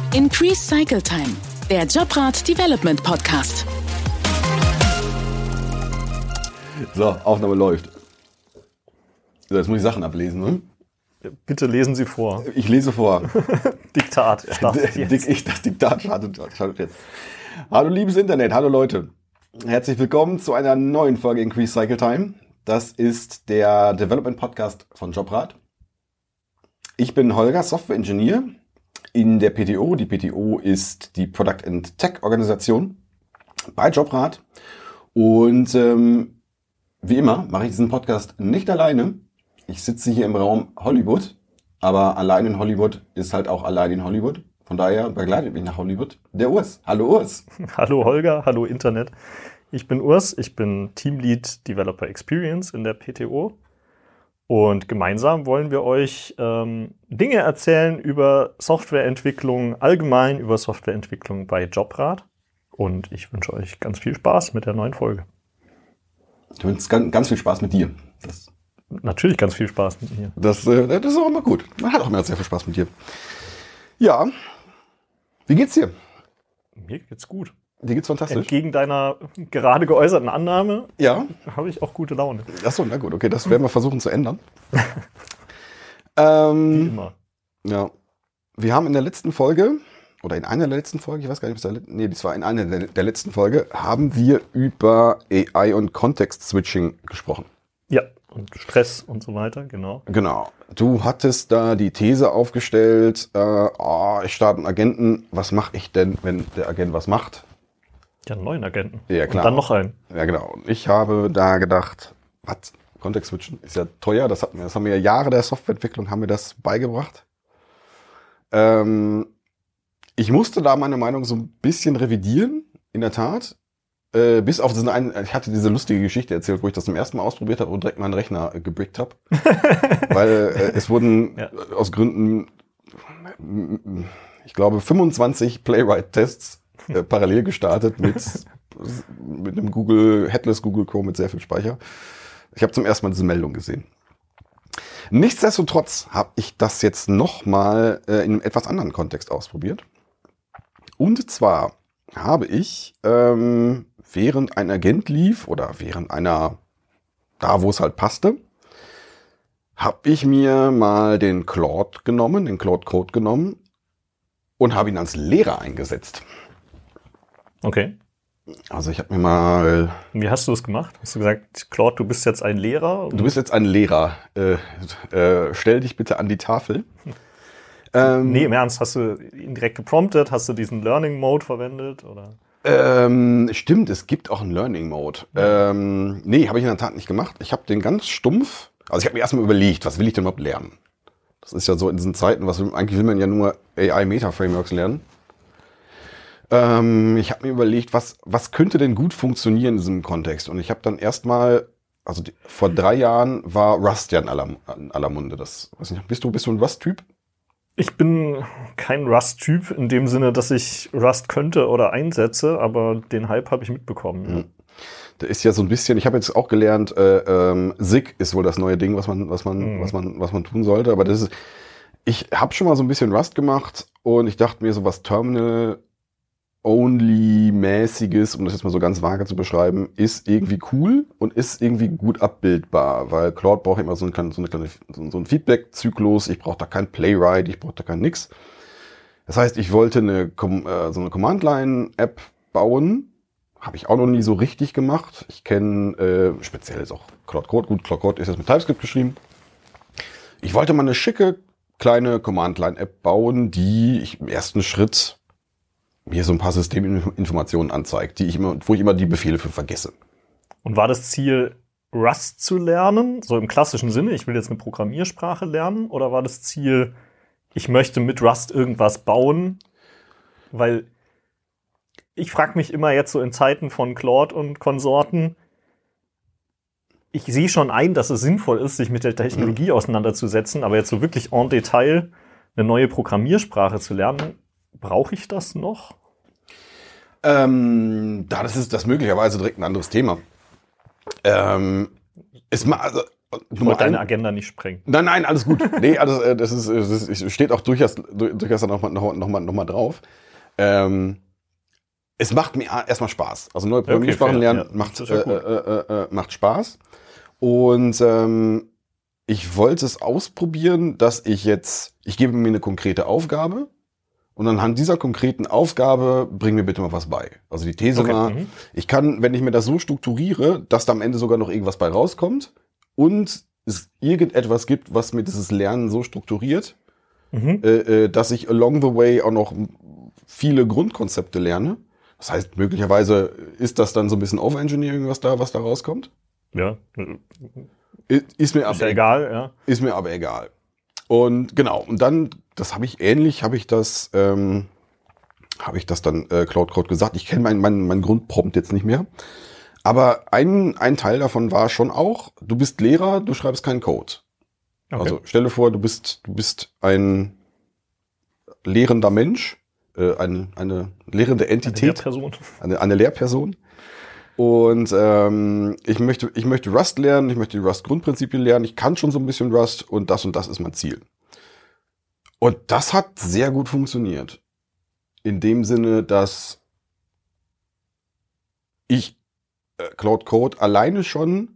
Increase Cycle Time, der Jobrad Development Podcast. So, Aufnahme läuft. So, jetzt muss ich Sachen ablesen, ne? Bitte lesen Sie vor. Ich lese vor. Diktat startet jetzt. Das Diktat startet jetzt. Hallo liebes Internet, hallo Leute. Herzlich willkommen zu einer neuen Folge Increase Cycle Time. Das ist der Development Podcast von Jobrad. Ich bin Holger, Software Engineer in der PTO. Die PTO ist die Product and Tech Organisation bei Jobrad. Und wie immer mache ich diesen Podcast nicht alleine. Ich sitze hier im Raum Hollywood, aber allein in Hollywood ist halt auch allein in Hollywood. Von daher begleitet mich nach Hollywood der Urs. Hallo Urs. Hallo Holger, hallo Internet. Ich bin Urs, ich bin Teamlead Developer Experience in der PTO. Und gemeinsam wollen wir euch Dinge erzählen über Softwareentwicklung, allgemein über Softwareentwicklung bei Jobrad. Und ich wünsche euch ganz viel Spaß mit der neuen Folge. Ich wünsche ganz viel Spaß mit dir. Natürlich ganz viel Spaß mit mir. Das ist auch immer gut. Man hat auch immer sehr viel Spaß mit dir. Ja, wie geht's dir? Mir geht's gut. Dir geht's fantastisch. Entgegen deiner gerade geäußerten Annahme habe ich auch gute Laune. Achso, na gut, okay, das werden wir versuchen zu ändern. Wie immer. Ja, wir haben in der letzten Folge, oder in einer der letzten Folgen, ich weiß gar nicht, das war in einer der letzten Folge, haben wir über AI und Context-Switching gesprochen. Ja, und Stress und so weiter, genau. Genau. Du hattest da die These aufgestellt, ich starte einen Agenten, was mache ich denn, wenn der Agent was macht? Ja, einen neuen Agenten. Ja, klar. Und dann noch einen. Ja, genau. Und ich habe da gedacht, was? Context-Switchen ist ja teuer, das haben wir ja Jahre der Softwareentwicklung, haben wir das beigebracht. Ich musste da meine Meinung so ein bisschen revidieren, in der Tat. Bis auf diesen einen, ich hatte diese lustige Geschichte erzählt, wo ich das zum ersten Mal ausprobiert habe und direkt meinen Rechner gebrickt habe. Weil es wurden aus Gründen, ich glaube, 25 Playwright-Tests parallel gestartet mit einem Headless Google Chrome mit sehr viel Speicher. Ich habe zum ersten Mal diese Meldung gesehen. Nichtsdestotrotz habe ich das jetzt nochmal in einem etwas anderen Kontext ausprobiert. Und zwar habe ich, während ein Agent lief oder während da wo es halt passte, habe ich mir mal den Claude Code genommen und habe ihn als Lehrer eingesetzt. Okay. Also ich habe mir mal... Wie hast du das gemacht? Hast du gesagt, Claude, du bist jetzt ein Lehrer? Du bist jetzt ein Lehrer. Stell dich bitte an die Tafel. Nee, im Ernst, hast du ihn direkt gepromptet? Hast du diesen Learning Mode verwendet? Oder? Stimmt, es gibt auch einen Learning Mode. Nee, habe ich in der Tat nicht gemacht. Ich habe den ganz stumpf... Also ich habe mir erstmal überlegt, was will ich denn überhaupt lernen? Das ist ja so in diesen Zeiten, eigentlich will man ja nur AI-Meta-Frameworks lernen. Ich habe mir überlegt, was könnte denn gut funktionieren in diesem Kontext? Und ich habe dann erstmal, vor 3 Jahren war Rust ja in aller Munde. Das, weiß nicht, bist du ein Rust-Typ? Ich bin kein Rust-Typ in dem Sinne, dass ich Rust könnte oder einsetze, aber den Hype habe ich mitbekommen. Ja. Da ist ja so ein bisschen, ich habe jetzt auch gelernt, SIG ist wohl das neue Ding, was man tun sollte. Aber ich habe schon mal so ein bisschen Rust gemacht und ich dachte mir so was Terminal-Only-mäßiges, um das jetzt mal so ganz vage zu beschreiben, ist irgendwie cool und ist irgendwie gut abbildbar, weil Claude braucht immer so einen Feedback-Zyklus, ich brauche da kein Playwright, ich brauche da kein nix. Das heißt, ich wollte so eine Command-Line-App bauen, habe ich auch noch nie so richtig gemacht. Ich kenne speziell ist auch Claude Code, gut, Claude Code ist jetzt mit TypeScript geschrieben. Ich wollte mal eine schicke kleine Command-Line-App bauen, die ich im ersten Schritt mir so ein paar Systeminformationen anzeigt, wo ich immer die Befehle für vergesse. Und war das Ziel, Rust zu lernen, so im klassischen Sinne, ich will jetzt eine Programmiersprache lernen, oder war das Ziel, ich möchte mit Rust irgendwas bauen? Weil ich frage mich immer jetzt so in Zeiten von Claude und Konsorten, ich sehe schon ein, dass es sinnvoll ist, sich mit der Technologie auseinanderzusetzen, aber jetzt so wirklich en Detail eine neue Programmiersprache zu lernen, brauche ich das noch? Das ist möglicherweise direkt ein anderes Thema. Ich wollte deine Agenda nicht sprengen. Nein, alles gut. Nee, also, das steht auch durchaus dann noch mal drauf. Es macht mir erstmal Spaß. Also neue Programmiersprachen lernen macht Spaß. Und ich wollte es ausprobieren, dass ich gebe mir eine konkrete Aufgabe und anhand dieser konkreten Aufgabe bring mir bitte mal was bei. Also die These war, ich kann, wenn ich mir das so strukturiere, dass da am Ende sogar noch irgendwas bei rauskommt und es irgendetwas gibt, was mir dieses Lernen so strukturiert, dass ich along the way auch noch viele Grundkonzepte lerne. Das heißt, möglicherweise ist das dann so ein bisschen Overengineering, was da rauskommt. Ja. Ist mir aber egal, ja. Ist mir aber egal. Und genau, und dann, das habe ich das dann Cloud Code gesagt. Ich kenne meinen Grundprompt jetzt nicht mehr. Aber ein Teil davon war schon auch, du bist Lehrer, du schreibst keinen Code. Okay. Also stelle vor, du bist ein lehrender Mensch, eine lehrende Entität. Eine Lehrperson. Und ich möchte Rust lernen, ich möchte die Rust-Grundprinzipien lernen, ich kann schon so ein bisschen Rust und das ist mein Ziel. Und das hat sehr gut funktioniert. In dem Sinne, dass ich Cloud Code alleine schon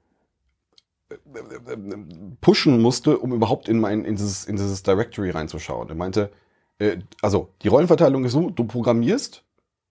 pushen musste, um überhaupt in dieses Directory reinzuschauen. Er meinte, also die Rollenverteilung ist so, du programmierst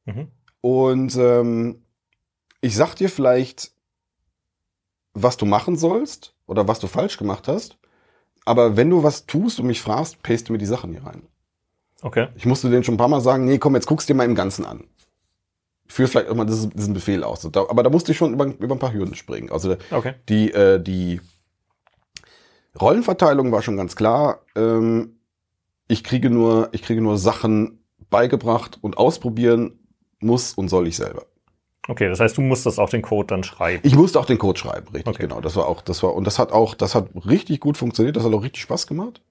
und ich sag dir vielleicht, was du machen sollst oder was du falsch gemacht hast, aber wenn du was tust und mich fragst, paste mir die Sachen hier rein. Okay. Ich musste denen schon ein paar Mal sagen, nee, komm, jetzt guckst dir mal im Ganzen an. Führ vielleicht auch mal diesen Befehl aus. Aber da musste ich schon über ein paar Hürden springen. Also die Rollenverteilung war schon ganz klar. Ich kriege nur Sachen beigebracht und ausprobieren muss und soll ich selber. Okay, das heißt, du musstest auch den Code dann schreiben. Ich musste auch den Code schreiben, richtig, genau. Das hat richtig gut funktioniert, das hat auch richtig Spaß gemacht.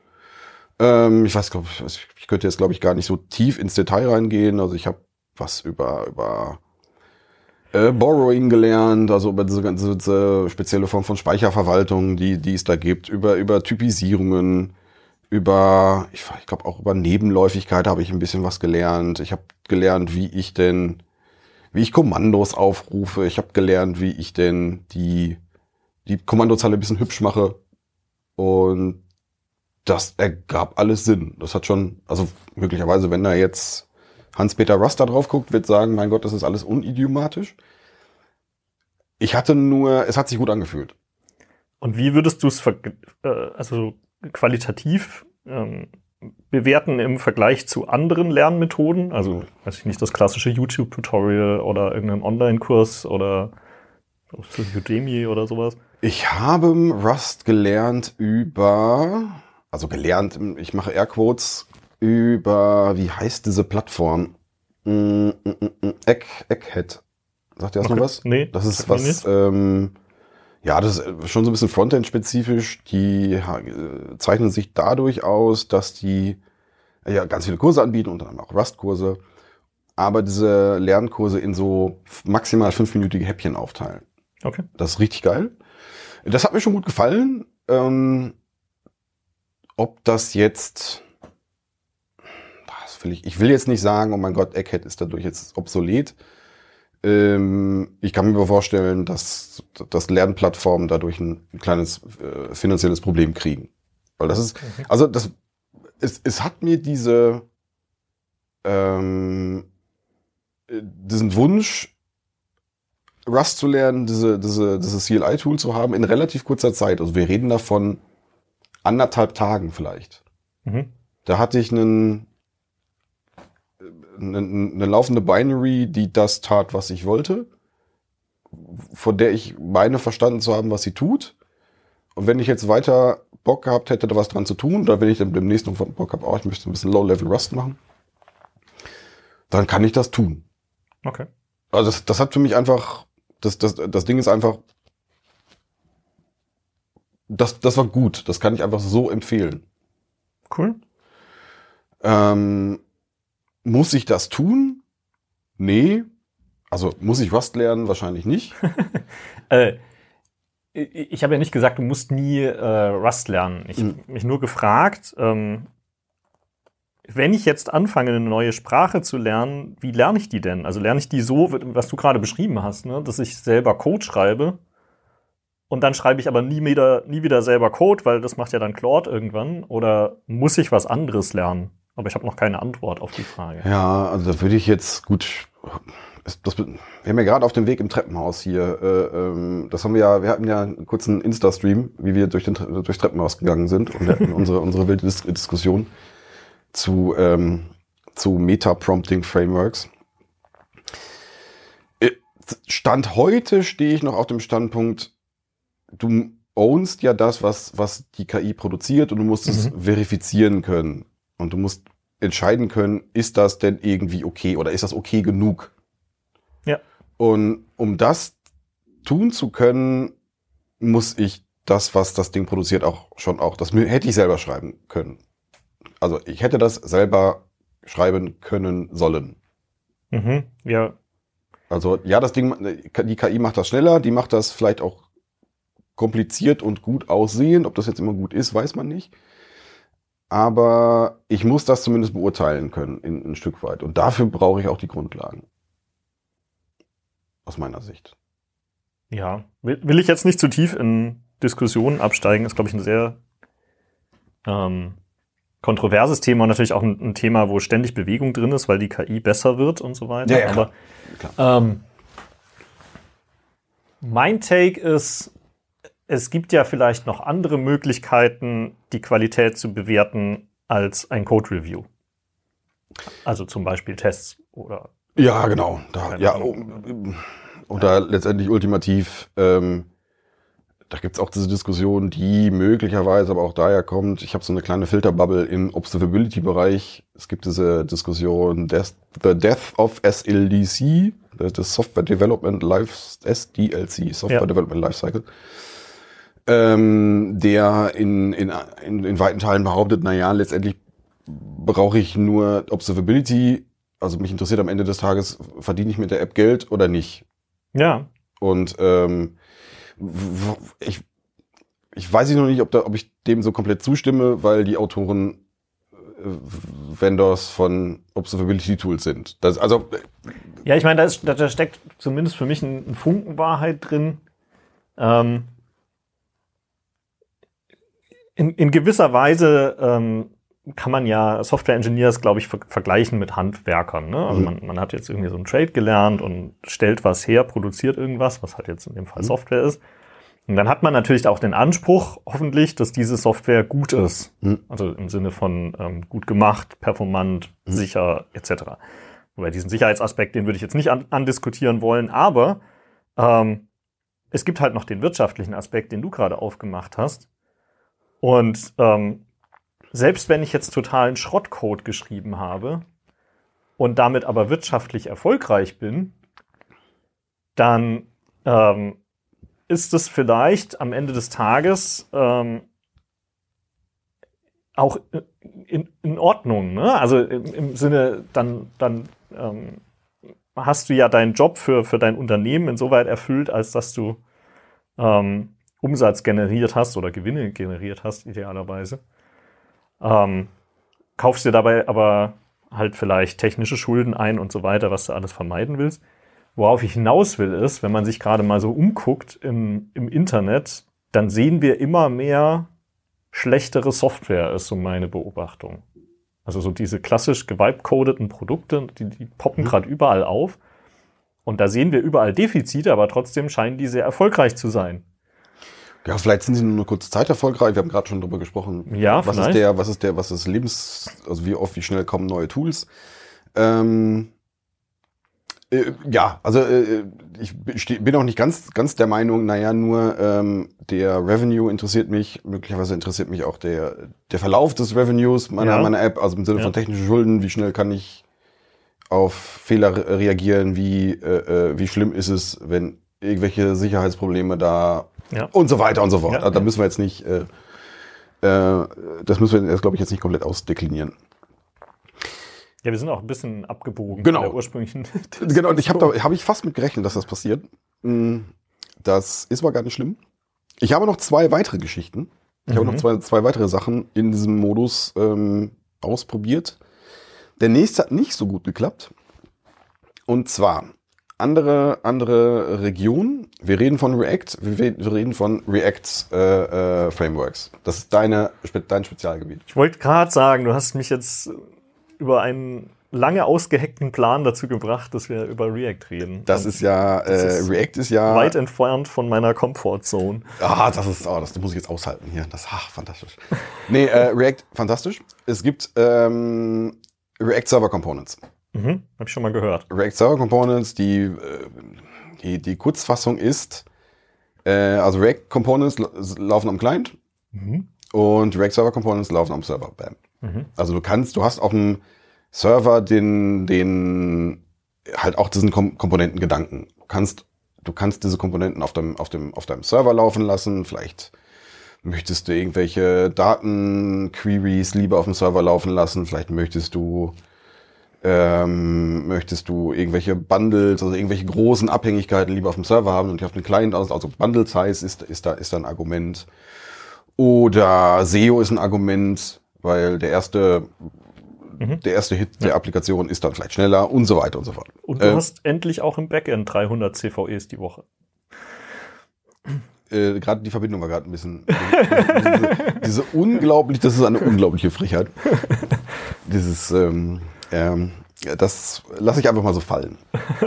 Ich könnte jetzt, glaube ich, gar nicht so tief ins Detail reingehen. Also ich habe was über Borrowing gelernt, also über diese ganze spezielle Form von Speicherverwaltung, die es da gibt, über Typisierungen, ich glaube auch über Nebenläufigkeit habe ich ein bisschen was gelernt. Ich habe gelernt, wie ich Kommandos aufrufe. Ich habe gelernt, wie ich denn die Kommandozeile ein bisschen hübsch mache. Und das ergab alles Sinn. Das hat schon, also möglicherweise, wenn da jetzt Hans-Peter Rust da drauf guckt, wird sagen, mein Gott, das ist alles unidiomatisch. Es hat sich gut angefühlt. Und wie würdest du es qualitativ bewerten im Vergleich zu anderen Lernmethoden? Also, weiß ich nicht, das klassische YouTube-Tutorial oder irgendein Online-Kurs oder Udemy oder sowas? Ich habe Rust gelernt ich mache Airquotes, wie heißt diese Plattform? Egghead. Sagt ihr das noch was? Nee. Das ist was, das ist schon so ein bisschen Frontend-spezifisch. Die zeichnen sich dadurch aus, dass die ganz viele Kurse anbieten, unter anderem auch Rust-Kurse, aber diese Lernkurse in so maximal 5-minütige Häppchen aufteilen. Okay. Das ist richtig geil. Das hat mir schon gut gefallen. Ob das jetzt, ich will jetzt nicht sagen, oh mein Gott, Egghead ist dadurch jetzt obsolet. Ich kann mir aber vorstellen, dass Lernplattformen dadurch ein kleines finanzielles Problem kriegen. Weil das ist, es hat mir diesen Wunsch, Rust zu lernen, dieses CLI-Tool zu haben, in relativ kurzer Zeit. Also wir reden davon 1,5 Tagen vielleicht. Da hatte ich eine laufende Binary, die das tat, was ich wollte, von der ich meine verstanden zu haben, was sie tut. Und wenn ich jetzt weiter Bock gehabt hätte, da was dran zu tun, oder wenn ich dann demnächst noch Bock habe, ich möchte ein bisschen Low-Level Rust machen, dann kann ich das tun. Okay. Also das hat für mich einfach, das Ding ist einfach, das war gut. Das kann ich einfach so empfehlen. Cool. Muss ich das tun? Nee. Also muss ich Rust lernen? Wahrscheinlich nicht. ich habe ja nicht gesagt, du musst nie Rust lernen. Ich habe mich nur gefragt, wenn ich jetzt anfange, eine neue Sprache zu lernen, wie lerne ich die denn? Also lerne ich die so, was du gerade beschrieben hast, ne? Dass ich selber Code schreibe und dann schreibe ich aber nie wieder selber Code, weil das macht ja dann Claude irgendwann. Oder muss ich was anderes lernen? Aber ich habe noch keine Antwort auf die Frage. Ja, also da würde ich jetzt wir haben ja gerade auf dem Weg im Treppenhaus hier, wir hatten ja einen kurzen Insta-Stream, wie wir durchs Treppenhaus gegangen sind und wir hatten unsere wilde Diskussion zu Meta-Prompting-Frameworks. Stand heute stehe ich noch auf dem Standpunkt, du ownst ja das, was die KI produziert und du musst es verifizieren können. Und du musst entscheiden können, ist das denn irgendwie okay oder ist das okay genug? Ja. Und um das tun zu können, muss ich das, was das Ding produziert, das hätte ich selber schreiben können. Also ich hätte das selber schreiben können sollen. Ja. Also ja, die KI macht das schneller, die macht das vielleicht auch kompliziert und gut aussehend. Ob das jetzt immer gut ist, weiß man nicht. Aber ich muss das zumindest beurteilen können, ein Stück weit. Und dafür brauche ich auch die Grundlagen. Aus meiner Sicht. Ja, will ich jetzt nicht zu tief in Diskussionen absteigen. Ist, glaube ich, ein sehr kontroverses Thema und natürlich auch ein Thema, wo ständig Bewegung drin ist, weil die KI besser wird und so weiter. Ja, aber klar. Mein Take ist, es gibt ja vielleicht noch andere Möglichkeiten, die Qualität zu bewerten als ein Code-Review. Also zum Beispiel Tests oder... Ja, genau. Oder letztendlich ultimativ, da gibt's auch diese Diskussion, die möglicherweise aber auch daher kommt. Ich habe so eine kleine Filterbubble im Observability-Bereich. Es gibt diese Diskussion, The Death of SLDC, das Software Development SDLC, Software Development Lifecycle. Der in weiten Teilen behauptet, letztendlich brauche ich nur Observability, also mich interessiert am Ende des Tages, verdiene ich mit der App Geld oder nicht? Ja. Und ich weiß noch nicht, ob ich dem so komplett zustimme, weil die Autoren Vendors von Observability-Tools sind. Ja, ich meine, da steckt zumindest für mich ein Funken Wahrheit drin. In gewisser Weise kann man ja Software-Engineers, glaube ich, vergleichen mit Handwerkern. Ne? Also man hat jetzt irgendwie so einen Trade gelernt und stellt was her, produziert irgendwas, was halt jetzt in dem Fall Software ist. Und dann hat man natürlich auch den Anspruch, hoffentlich, dass diese Software gut ist. Also im Sinne von gut gemacht, performant, sicher, etc. Wobei diesen Sicherheitsaspekt, den würde ich jetzt nicht andiskutieren wollen, aber es gibt halt noch den wirtschaftlichen Aspekt, den du gerade aufgemacht hast. Und selbst wenn ich jetzt totalen Schrottcode geschrieben habe und damit aber wirtschaftlich erfolgreich bin, dann ist es vielleicht am Ende des Tages auch in Ordnung. Ne? Also im Sinne, dann hast du ja deinen Job für dein Unternehmen insoweit erfüllt, als dass du Umsatz generiert hast oder Gewinne generiert hast, idealerweise. Kaufst dir dabei aber halt vielleicht technische Schulden ein und so weiter, was du alles vermeiden willst. Worauf ich hinaus will, ist, wenn man sich gerade mal so umguckt im Internet, dann sehen wir immer mehr schlechtere Software, ist so meine Beobachtung. Also so diese klassisch gewibecodeten Produkte, die poppen gerade überall auf. Und da sehen wir überall Defizite, aber trotzdem scheinen die sehr erfolgreich zu sein. Ja, vielleicht sind sie nur eine kurze Zeit erfolgreich. Wir haben gerade schon darüber gesprochen. Ja, was ist wie schnell kommen neue Tools? Ich bin auch nicht ganz der Meinung, der Revenue interessiert mich, möglicherweise interessiert mich auch der Verlauf des Revenues meiner App, also im Sinne von technischen Schulden, wie schnell kann ich auf Fehler reagieren, wie schlimm ist es, wenn irgendwelche Sicherheitsprobleme da und so weiter und so fort. Ja, also, da müssen wir jetzt nicht, das müssen wir jetzt, glaube ich, jetzt nicht komplett ausdeklinieren. Ja, wir sind auch ein bisschen abgebogen von der ursprünglichen Genau, und habe ich fast mit gerechnet, dass das passiert. Das ist aber gar nicht schlimm. Ich habe noch 2 weitere Geschichten. Ich habe noch zwei weitere Sachen in diesem Modus ausprobiert. Der nächste hat nicht so gut geklappt. Und zwar andere Region. Wir reden von React. Wir reden von React Frameworks. Das ist dein Spezialgebiet. Ich wollte gerade sagen, du hast mich jetzt über einen lange ausgeheckten Plan dazu gebracht, dass wir über React reden. Das ist ja, React ist ja weit entfernt von meiner Comfortzone. Das muss ich jetzt aushalten hier. Fantastisch. Nee, React, fantastisch. Es gibt React Server Components. Hab ich schon mal gehört. React Server Components, die Kurzfassung ist, also React Components laufen am Client und React Server Components laufen am Server. Bam. Also du hast auf dem Server den halt auch diesen Komponentengedanken. Du kannst diese Komponenten auf deinem Server laufen lassen. Vielleicht möchtest du irgendwelche Datenqueries lieber auf dem Server laufen lassen. Vielleicht möchtest du irgendwelche Bundles, also irgendwelche großen Abhängigkeiten lieber auf dem Server haben und nicht auf dem Client. Also Bundle Size ist da ein Argument. Oder SEO ist ein Argument, weil der erste Hit der Applikation ist dann vielleicht schneller und so weiter und so fort. Und du hast endlich auch im Backend 300 CVEs die Woche. Gerade die Verbindung war gerade ein bisschen das ist eine unglaubliche Frechheit. Das lasse ich einfach mal so fallen.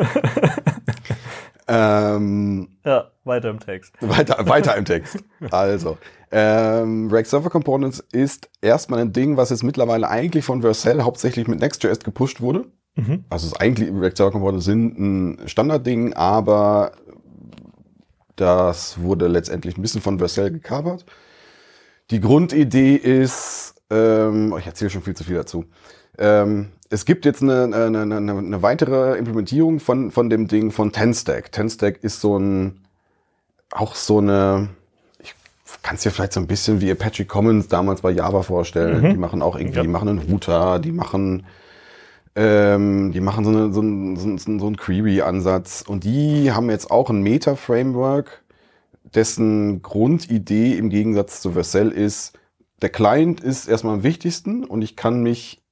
Weiter im Text. Weiter im Text. Also, React Server Components ist erstmal ein Ding, was jetzt mittlerweile eigentlich von Vercel hauptsächlich mit Next.js gepusht wurde. Also es ist eigentlich, React Server Components sind ein Standardding, aber das wurde letztendlich ein bisschen von Vercel gekapert. Die Grundidee ist, ich erzähle schon viel zu viel dazu. Es gibt jetzt eine weitere Implementierung von dem Ding von TenStack. TenStack ist ich kann es dir vielleicht so ein bisschen wie Apache Commons damals bei Java vorstellen. Die machen auch irgendwie, die machen einen Router, die machen so einen Query-Ansatz. Und die haben jetzt auch ein Meta-Framework, dessen Grundidee im Gegensatz zu Vercel ist, der Client ist erstmal am wichtigsten und ich kann mich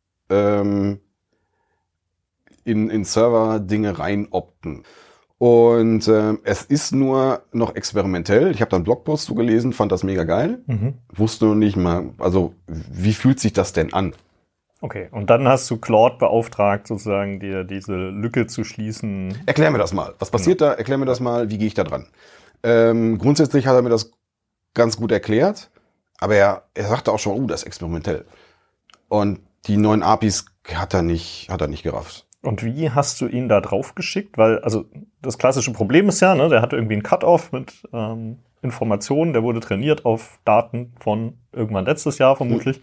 in Server-Dinge rein opten. Und es ist nur noch experimentell. Ich habe da einen Blogpost zu gelesen, fand das mega geil. Wusste noch nicht mal, also wie fühlt sich das denn an? Okay, und dann hast du Claude beauftragt, sozusagen dir diese Lücke zu schließen. Erklär mir das mal. Was passiert da? Erklär mir das mal. Wie gehe ich da dran? Grundsätzlich hat er mir das ganz gut erklärt, aber er sagte auch schon, das ist experimentell. Und die neuen APIs hat er nicht gerafft. Und wie hast du ihn da drauf geschickt? Weil, also das klassische Problem ist ja, der hatte irgendwie einen Cut-Off mit Informationen, der wurde trainiert auf Daten von irgendwann letztes Jahr vermutlich.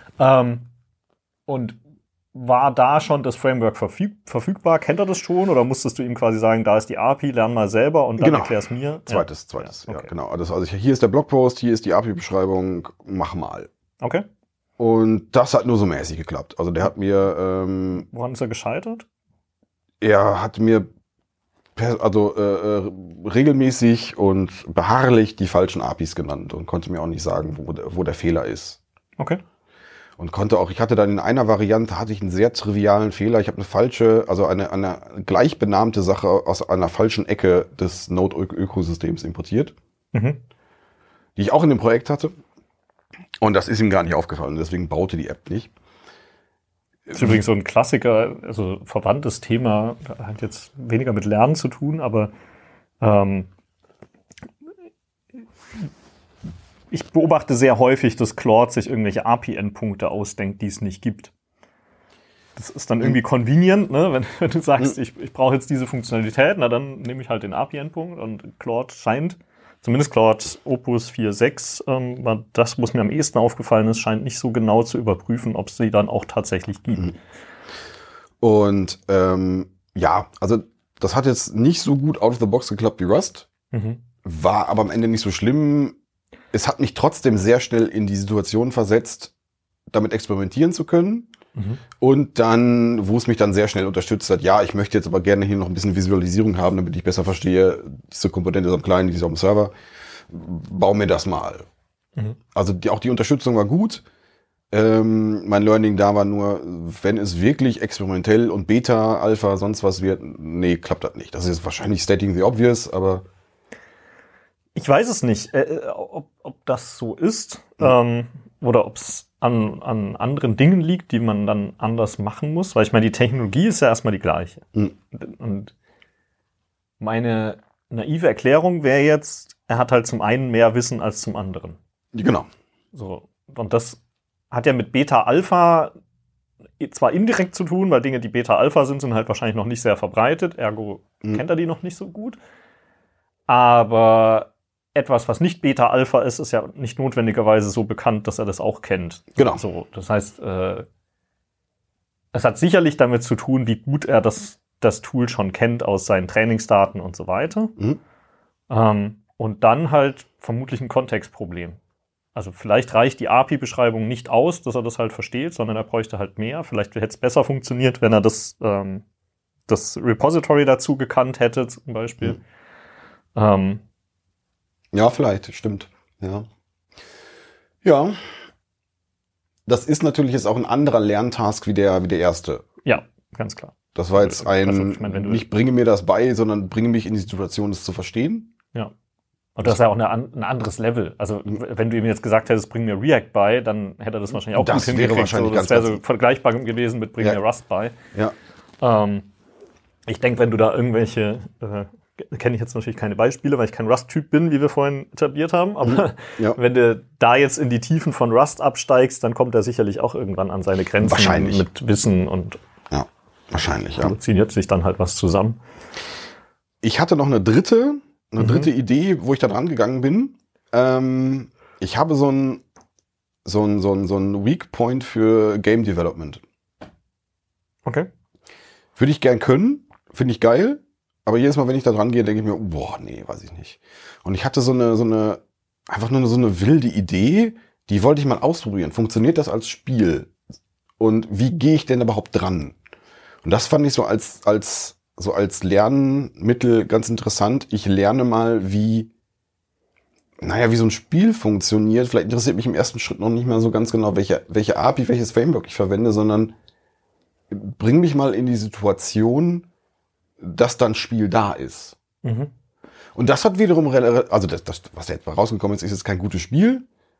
Und war da schon das Framework verfügbar? Kennt er das schon? Oder musstest du ihm quasi sagen, da ist die API, lern mal selber und dann erklär's mir? Zweites, okay. Ja, genau. Also hier ist der Blogpost, hier ist die API-Beschreibung, mach mal. Okay. Und das hat nur so mäßig geklappt. Also der hat mir... Woran ist er gescheitert? Er hat mir regelmäßig und beharrlich die falschen APIs genannt und konnte mir auch nicht sagen, wo der Fehler ist. Okay. Und ich hatte dann in einer Variante, einen sehr trivialen Fehler. Ich habe eine gleich benannte Sache aus einer falschen Ecke des Node-Ökosystems importiert, die ich auch in dem Projekt hatte. Und das ist ihm gar nicht aufgefallen. Deswegen baute die App nicht. Das ist übrigens so ein Klassiker, also verwandtes Thema, hat jetzt weniger mit Lernen zu tun, aber ich beobachte sehr häufig, dass Claude sich irgendwelche API-Endpunkte ausdenkt, die es nicht gibt. Das ist dann irgendwie convenient, ne? Wenn du sagst, ich brauche jetzt diese Funktionalität, na dann nehme ich halt den API-Endpunkt und Claude scheint, zumindest Claude Opus 4.6, das, was mir am ehesten aufgefallen ist, scheint nicht so genau zu überprüfen, ob es sie dann auch tatsächlich gibt. Und also das hat jetzt nicht so gut out of the box geklappt wie Rust, war aber am Ende nicht so schlimm. Es hat mich trotzdem sehr schnell in die Situation versetzt, damit experimentieren zu können. Und dann, wo es mich dann sehr schnell unterstützt hat, ich möchte jetzt aber gerne hier noch ein bisschen Visualisierung haben, damit ich besser verstehe, diese Komponente ist am Client, die ist auf dem Server. bau mir das mal. Also auch die Unterstützung war gut. Mein Learning da war nur, wenn es wirklich experimentell und Beta, Alpha, sonst was wird, nee, klappt das nicht. Das ist wahrscheinlich stating the obvious, aber ich weiß es nicht, ob das so ist oder ob es an anderen Dingen liegt, die man dann anders machen muss. Weil ich meine, die Technologie ist ja erstmal die gleiche. Und meine naive Erklärung wäre jetzt, er hat halt zum einen mehr Wissen als zum anderen. genau. So, und das hat ja mit Beta-Alpha zwar indirekt zu tun, weil Dinge, die Beta-Alpha sind halt wahrscheinlich noch nicht sehr verbreitet, ergo kennt er die noch nicht so gut. Aber etwas, was nicht Beta-Alpha ist, ist ja nicht notwendigerweise so bekannt, dass er das auch kennt. Genau. So, das heißt, es hat sicherlich damit zu tun, wie gut er das Tool schon kennt aus seinen Trainingsdaten und so weiter. Und dann halt vermutlich ein Kontextproblem. Also vielleicht reicht die API-Beschreibung nicht aus, dass er das halt versteht, sondern er bräuchte halt mehr. Vielleicht hätte es besser funktioniert, wenn er das Repository dazu gekannt hätte, zum Beispiel. Ja, vielleicht, stimmt. Ja. Das ist natürlich jetzt auch ein anderer Lerntask wie der erste. Ja, ganz klar. Das war jetzt nicht bringe mir das bei, sondern bringe mich in die Situation, es zu verstehen. Ja. Und das ist ja auch ein anderes Level. Also wenn du ihm jetzt gesagt hättest, bring mir React bei, dann hätte er das wahrscheinlich auch gut hingekriegt. Das wäre so vergleichbar gewesen mit bring mir Rust bei. Ja. Ich denke, wenn du da irgendwelche, kenne ich jetzt natürlich keine Beispiele, weil ich kein Rust-Typ bin, wie wir vorhin etabliert haben, aber wenn du da jetzt in die Tiefen von Rust absteigst, dann kommt er sicherlich auch irgendwann an seine Grenzen wahrscheinlich. Mit Wissen und wahrscheinlich, produziert sich dann halt was zusammen. Ich hatte noch eine dritte Idee, wo ich da dran gegangen bin. Ich habe so ein Weak Point für Game Development. Okay. Würde ich gern können, finde ich geil, aber jedes Mal, wenn ich da dran gehe, denke ich mir, boah, nee, weiß ich nicht. Und ich hatte einfach nur so eine wilde Idee, die wollte ich mal ausprobieren. Funktioniert das als Spiel? Und wie gehe ich denn überhaupt dran? Und das fand ich so als Lernmittel ganz interessant. Ich lerne mal, wie so ein Spiel funktioniert. Vielleicht interessiert mich im ersten Schritt noch nicht mal so ganz genau, welche API, welches Framework ich verwende, sondern bring mich mal in die Situation, dass dann Spiel da ist. Und das hat wiederum, also das, was jetzt mal rausgekommen ist jetzt kein gutes Spiel,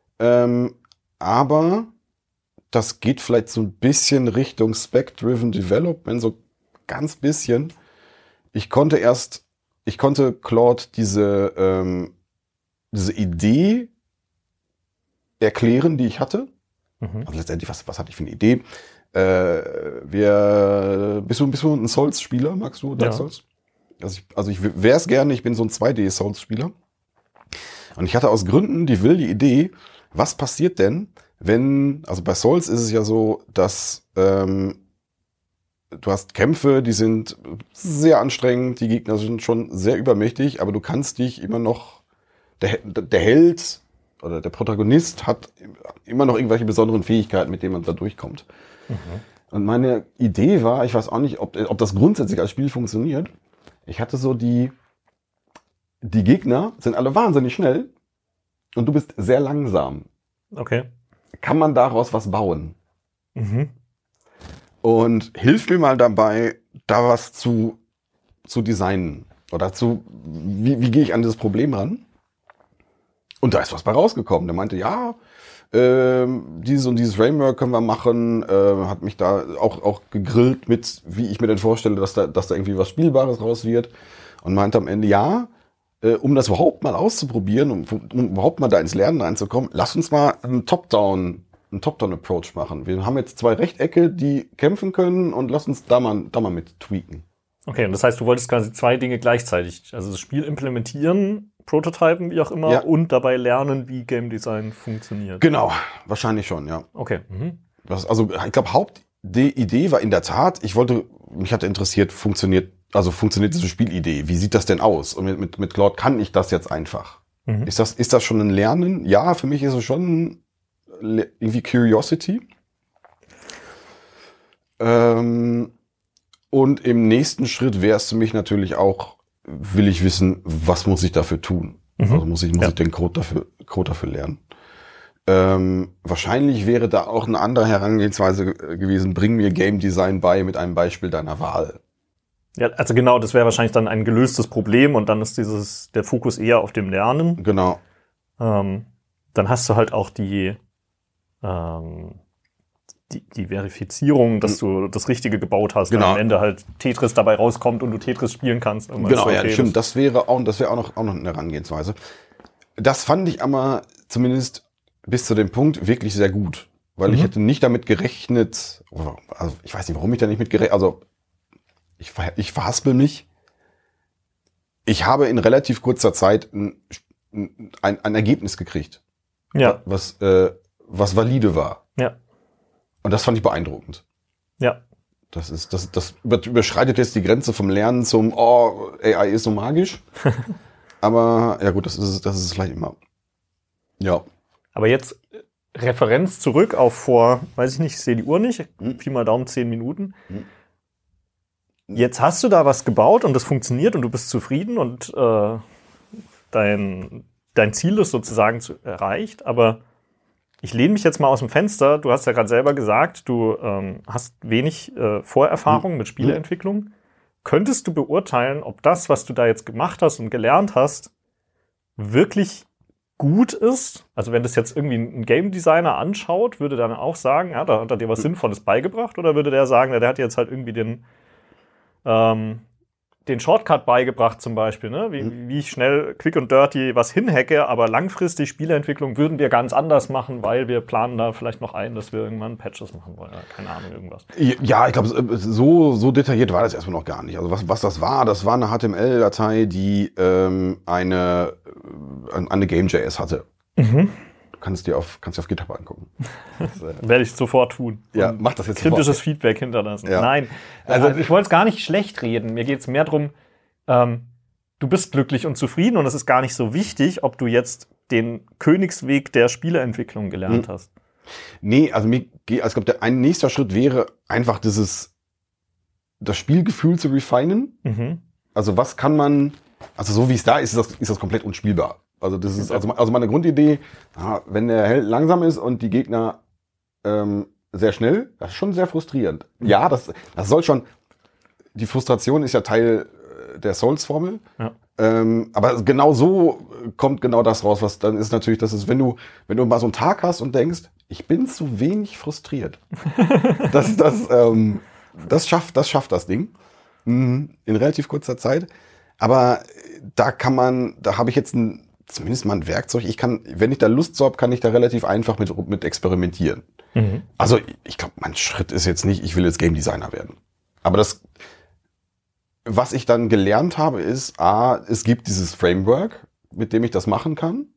aber das geht vielleicht so ein bisschen Richtung Spec-Driven Development, so ganz bisschen. Ich konnte Claude diese Idee erklären, die ich hatte. Also letztendlich, was hatte ich für eine Idee? Bist du ein Souls-Spieler? Magst du Dark Souls? Also ich wäre es gerne, ich bin so ein 2D-Souls-Spieler. Und ich hatte aus Gründen die wilde Idee, was passiert denn, also bei Souls ist es ja so, dass du hast Kämpfe, die sind sehr anstrengend, die Gegner sind schon sehr übermächtig, aber du kannst dich immer noch, der Held oder der Protagonist hat immer noch irgendwelche besonderen Fähigkeiten, mit denen man da durchkommt. Und meine Idee war, ich weiß auch nicht, ob das grundsätzlich als Spiel funktioniert. Ich hatte so die Gegner sind alle wahnsinnig schnell und du bist sehr langsam. Okay. Kann man daraus was bauen? Und hilf mir mal dabei, da was zu designen. Oder wie gehe ich an dieses Problem ran? Und da ist was bei rausgekommen. Der meinte, dieses und dieses Framework können wir machen, hat mich da auch gegrillt mit, wie ich mir denn vorstelle, dass da irgendwie was Spielbares raus wird. Und meinte am Ende, um das überhaupt mal auszuprobieren, um überhaupt mal da ins Lernen reinzukommen, lass uns mal einen Top-Down-Approach machen. Wir haben jetzt 2 Rechtecke, die kämpfen können und lass uns da mal mit tweaken. Okay, und das heißt, du wolltest quasi 2 Dinge gleichzeitig, also das Spiel implementieren, prototypen, wie auch immer, und dabei lernen, wie Game Design funktioniert. Genau, wahrscheinlich schon, ja. Okay. Also ich glaube, Hauptidee war in der Tat, mich hatte interessiert, funktioniert diese Spielidee? Wie sieht das denn aus? Und mit Claude kann ich das jetzt einfach. Ist das schon ein Lernen? Ja, für mich ist es schon irgendwie Curiosity. Und im nächsten Schritt wäre es für mich natürlich auch, will ich wissen, was muss ich dafür tun? Also muss ich den Code dafür lernen. Wahrscheinlich wäre da auch eine andere Herangehensweise gewesen, bring mir Game Design bei mit einem Beispiel deiner Wahl. Ja, also genau, das wäre wahrscheinlich dann ein gelöstes Problem und dann ist der Fokus eher auf dem Lernen. Genau. Dann hast du halt auch die Verifizierung, dass du das Richtige gebaut hast, genau. Und am Ende halt Tetris dabei rauskommt und du Tetris spielen kannst. Genau, okay, ja, stimmt. Das wäre auch noch eine Herangehensweise. Das fand ich aber zumindest bis zu dem Punkt wirklich sehr gut, weil ich hätte nicht damit gerechnet, also ich weiß nicht, warum ich da nicht mit gerechnet, also ich verhaspel mich. Ich habe in relativ kurzer Zeit ein Ergebnis gekriegt, was valide war. Ja. Und das fand ich beeindruckend. Ja. Das überschreitet jetzt die Grenze vom Lernen zum AI ist so magisch. Aber ja gut, das ist es vielleicht immer. Ja. Aber jetzt Referenz zurück auf vor, weiß ich nicht, ich sehe die Uhr nicht, Pi mal Daumen 10 Minuten. Jetzt hast du da was gebaut und das funktioniert und du bist zufrieden und dein Ziel ist sozusagen erreicht, aber ich lehne mich jetzt mal aus dem Fenster. Du hast ja gerade selber gesagt, du hast wenig Vorerfahrung mit Spieleentwicklung. Könntest du beurteilen, ob das, was du da jetzt gemacht hast und gelernt hast, wirklich gut ist? Also wenn das jetzt irgendwie ein Game Designer anschaut, würde dann auch sagen, ja, da hat er dir was Sinnvolles beigebracht, oder würde der sagen, der hat jetzt halt irgendwie den Shortcut beigebracht zum Beispiel, ne? Wie ich schnell quick und dirty was hinhacke, aber langfristig Spieleentwicklung würden wir ganz anders machen, weil wir planen da vielleicht noch ein, dass wir irgendwann Patches machen wollen. Keine Ahnung, irgendwas. Ja, ich glaube, so detailliert war das erstmal noch gar nicht. Also was das war eine HTML-Datei, die eine Game.js hatte. Du kannst dir auf GitHub angucken. Werde ich sofort tun. Ja, mach das jetzt kritisches Feedback hinterlassen. Ja. Nein, also ich wollte es gar nicht schlecht reden. Mir geht es mehr darum, du bist glücklich und zufrieden und es ist gar nicht so wichtig, ob du jetzt den Königsweg der Spieleentwicklung gelernt hast. Nee, also ich glaube, ein nächster Schritt wäre einfach das Spielgefühl zu refinen. Also was kann man, also so wie es da ist, ist das komplett unspielbar. Also das ist also meine Grundidee, wenn der Held langsam ist und die Gegner sehr schnell, das ist schon sehr frustrierend. Ja, das soll schon, die Frustration ist ja Teil der Souls-Formel. Ja. Aber genau so kommt genau das raus, was dann ist natürlich, das ist, wenn du mal so einen Tag hast und denkst, ich bin zu wenig frustriert. Das schafft das Ding in relativ kurzer Zeit. Aber da habe ich jetzt zumindest mal ein Werkzeug. Wenn ich da Lust zu habe, kann ich da relativ einfach mit experimentieren. Also ich glaube, mein Schritt ist jetzt nicht, ich will jetzt Game Designer werden. Aber was ich dann gelernt habe, ist, es gibt dieses Framework, mit dem ich das machen kann.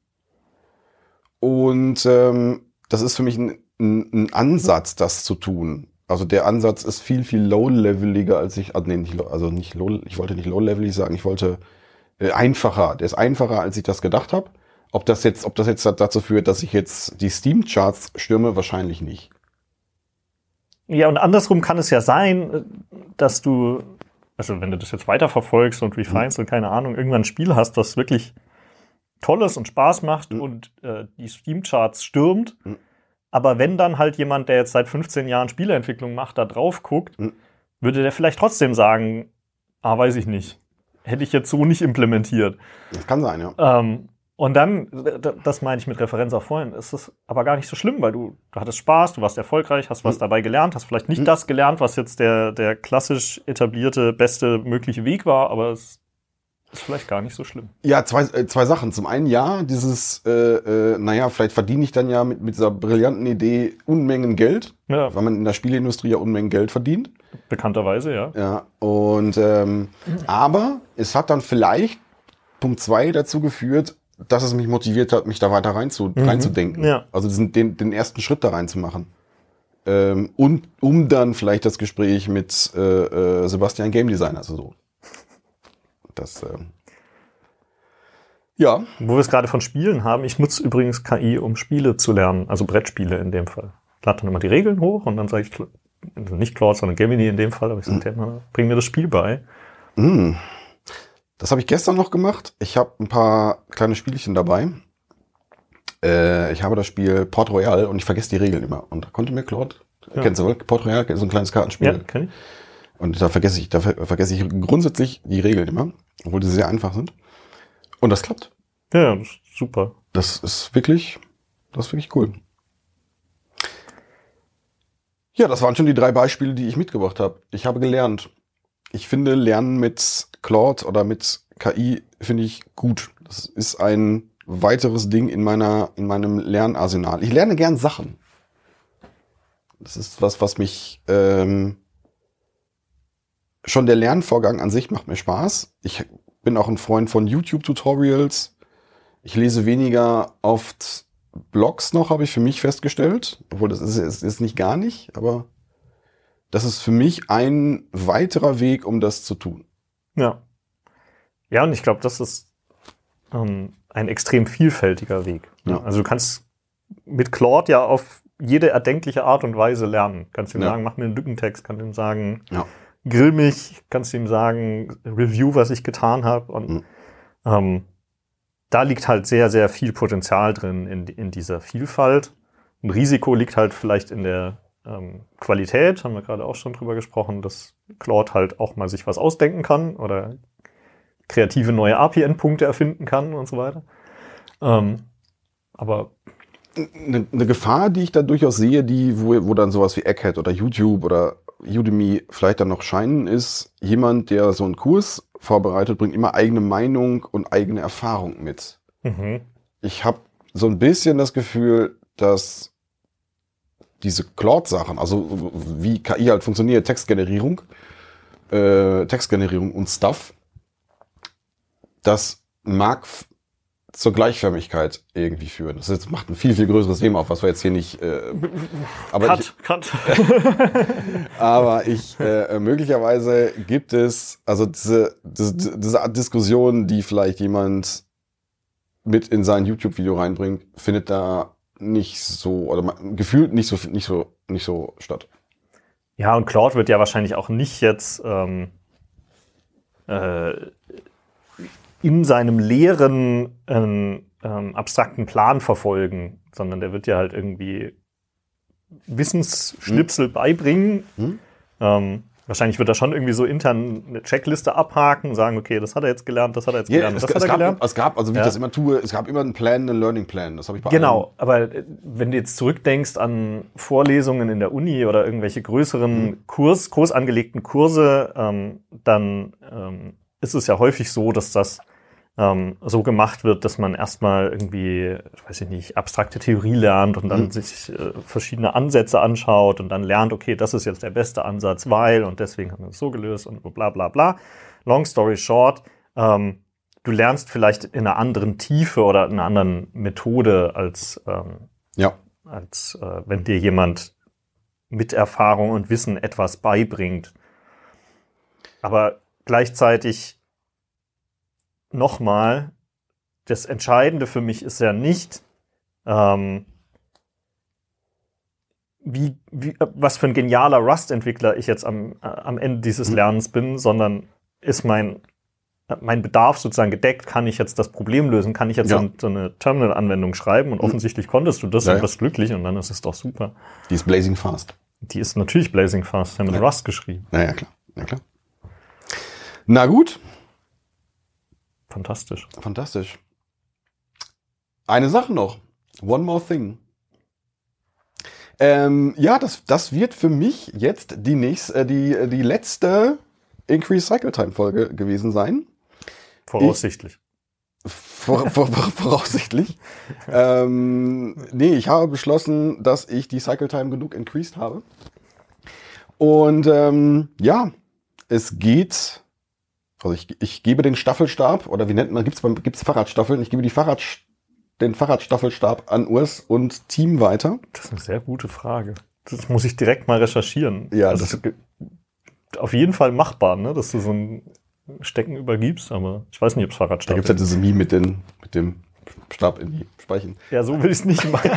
Und das ist für mich ein Ansatz, das zu tun. Also der Ansatz ist viel, viel low-leveliger als ich wollte nicht low-levelig sagen, ich wollte einfacher. Der ist einfacher, als ich das gedacht habe. Ob das jetzt dazu führt, dass ich jetzt die Steam-Charts stürme, wahrscheinlich nicht. Ja, und andersrum kann es ja sein, dass du, also wenn du das jetzt weiterverfolgst und refinest und keine Ahnung, irgendwann ein Spiel hast, das wirklich toll ist und Spaß macht und die Steam-Charts stürmt. Aber wenn dann halt jemand, der jetzt seit 15 Jahren Spieleentwicklung macht, da drauf guckt, würde der vielleicht trotzdem sagen, weiß ich nicht. Hätte ich jetzt so nicht implementiert. Das kann sein, ja. Und dann, das meine ich mit Referenz auf vorhin, ist es aber gar nicht so schlimm, weil du hattest Spaß, du warst erfolgreich, hast was dabei gelernt, hast vielleicht nicht das gelernt, was jetzt der klassisch etablierte, beste mögliche Weg war, aber es ist vielleicht gar nicht so schlimm. Ja, zwei Sachen. Zum einen, ja, dieses, vielleicht verdiene ich dann ja mit dieser brillanten Idee Unmengen Geld, weil man in der Spieleindustrie ja Unmengen Geld verdient. Bekannterweise, ja. Ja, und aber es hat dann vielleicht, Punkt 2, dazu geführt, dass es mich motiviert hat, mich da weiter reinzudenken. Ja. Also den ersten Schritt da reinzumachen. Und um dann vielleicht das Gespräch mit Sebastian Game Designer zu suchen. Ja. Wo wir es gerade von Spielen haben, ich nutze übrigens KI, um Spiele zu lernen, also Brettspiele in dem Fall. Ich lade dann immer die Regeln hoch und dann sage ich, also nicht Claude, sondern Gemini in dem Fall, aber ich sage, bring mir das Spiel bei. Das habe ich gestern noch gemacht. Ich habe ein paar kleine Spielchen dabei. Ich habe das Spiel Port Royal und ich vergesse die Regeln immer. Und da konnte mir Claude, kennst du wohl? Port Royal ist so ein kleines Kartenspiel. Ja, kenn ich. Und da vergesse ich grundsätzlich die Regeln immer, obwohl die sehr einfach sind. Und das klappt. Ja, das ist super. Das ist wirklich cool. Ja, das waren schon die 3 Beispiele, die ich mitgebracht habe. Ich habe gelernt. Ich finde, Lernen mit Claude oder mit KI finde ich gut. Das ist ein weiteres Ding in meinem Lernarsenal. Ich lerne gern Sachen. Das ist was mich schon der Lernvorgang an sich macht mir Spaß. Ich bin auch ein Freund von YouTube-Tutorials. Ich lese weniger oft Blogs noch, habe ich für mich festgestellt. Obwohl das ist nicht gar nicht, aber das ist für mich ein weiterer Weg, um das zu tun. Ja. Ja, und ich glaube, das ist ein extrem vielfältiger Weg. Ja. Also du kannst mit Claude ja auf jede erdenkliche Art und Weise lernen. Kannst ihm sagen, mach mir einen Lückentext, kannst ihm sagen, grill mich, kannst ihm sagen, review, was ich getan habe. Und da liegt halt sehr, sehr viel Potenzial drin in dieser Vielfalt. Ein Risiko liegt halt vielleicht in der Qualität, haben wir gerade auch schon drüber gesprochen, dass Claude halt auch mal sich was ausdenken kann oder kreative neue API-Endpunkte erfinden kann und so weiter. Aber eine Gefahr, die ich da durchaus sehe, wo dann sowas wie Egghead oder YouTube oder Udemy vielleicht dann noch scheinen, ist, jemand, der so einen Kurs vorbereitet, bringt immer eigene Meinung und eigene Erfahrung mit. Ich habe so ein bisschen das Gefühl, dass diese Claude-Sachen, also wie KI halt funktioniert, Textgenerierung und Stuff, das mag zur Gleichförmigkeit irgendwie führen. Das macht ein viel, viel größeres Thema auf, was wir jetzt hier nicht... Cut. Aber möglicherweise gibt es, also diese Art Diskussion, die vielleicht jemand mit in sein YouTube-Video reinbringt, findet da nicht so, oder gefühlt nicht so statt. Ja, und Claude wird ja wahrscheinlich auch nicht jetzt in seinem Lehren abstrakten Plan verfolgen, sondern der wird ja halt irgendwie Wissensschnipsel beibringen. Wahrscheinlich wird er schon irgendwie so intern eine Checkliste abhaken und sagen, okay, das hat er jetzt gelernt, das hat er jetzt gelernt, das hat er gelernt. Es gab, also wie ich das immer tue, es gab immer einen einen Learning Plan. Das habe ich bei Genau, aber wenn du jetzt zurückdenkst an Vorlesungen in der Uni oder irgendwelche größeren groß angelegten Kurse, dann ist es ja häufig so, dass das so gemacht wird, dass man erstmal irgendwie, weiß ich nicht, abstrakte Theorie lernt und dann sich verschiedene Ansätze anschaut und dann lernt, okay, das ist jetzt der beste Ansatz, weil und deswegen haben wir es so gelöst und bla bla bla. Long story short, du lernst vielleicht in einer anderen Tiefe oder in einer anderen Methode als wenn dir jemand mit Erfahrung und Wissen etwas beibringt. Aber gleichzeitig nochmal, das Entscheidende für mich ist ja nicht, was für ein genialer Rust-Entwickler ich jetzt am Ende dieses Lernens bin, sondern ist mein Bedarf sozusagen gedeckt, kann ich jetzt das Problem lösen, kann ich jetzt so eine Terminal-Anwendung schreiben und offensichtlich konntest du das und bist glücklich und dann ist es doch super. Die ist blazing fast. Die ist natürlich blazing fast, wir haben mit Rust geschrieben. Ja, klar. Na gut. Fantastisch. Eine Sache noch. One more thing. Das wird für mich jetzt die letzte Increase Cycle Time Folge gewesen sein. Voraussichtlich. Voraussichtlich. Ich habe beschlossen, dass ich die Cycle Time genug increased habe. Und es geht... Also ich gebe den Staffelstab, oder wie nennt man, gibt's Fahrradstaffeln? Ich gebe den Fahrradstaffelstab an Urs und Team weiter. Das ist eine sehr gute Frage. Das muss ich direkt mal recherchieren. Ja, das ist auf jeden Fall machbar, ne, dass du so ein Stecken übergibst, aber ich weiß nicht, ob es Fahrradstaffel ist. Da gibt's halt diese Meme mit dem Stab in die Speichen. Ja, so will ich es nicht machen.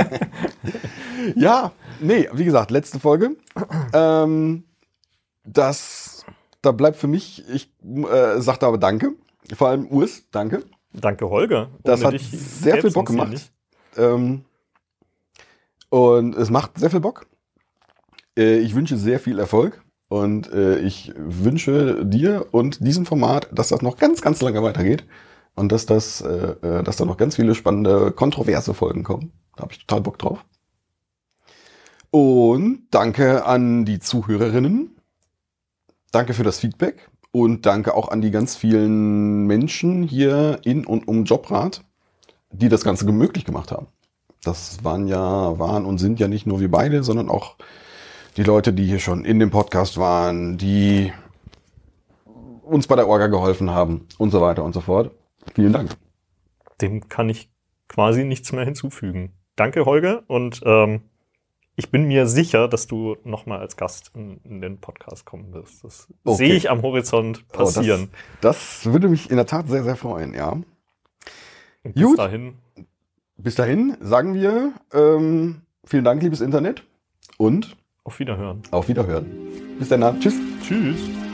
Wie gesagt, letzte Folge. Da bleibt für mich, ich sagte aber Danke. Vor allem Urs, danke. Danke, Holger. Das Ohne hat dich sehr viel gäb's Bock uns hier gemacht. nicht. Und es macht sehr viel Bock. Ich wünsche sehr viel Erfolg. Und ich wünsche dir und diesem Format, dass das noch ganz, ganz lange weitergeht. Und dass da noch ganz viele spannende, kontroverse Folgen kommen. Da habe ich total Bock drauf. Und danke an die Zuhörerinnen. Danke für das Feedback. Und danke auch an die ganz vielen Menschen hier in und um Jobrat, die das Ganze möglich gemacht haben. Das waren und sind ja nicht nur wir beide, sondern auch die Leute, die hier schon in dem Podcast waren, die uns bei der Orga geholfen haben und so weiter und so fort. Vielen Dank. Dem kann ich quasi nichts mehr hinzufügen. Danke, Holger. Und ich bin mir sicher, dass du nochmal als Gast in den Podcast kommen wirst. Das sehe ich am Horizont passieren. Das würde mich in der Tat sehr, sehr freuen, ja. Und bis dahin. Bis dahin sagen wir vielen Dank, liebes Internet. Und Auf Wiederhören. auf Wiederhören. Bis dann. Tschüss. Tschüss.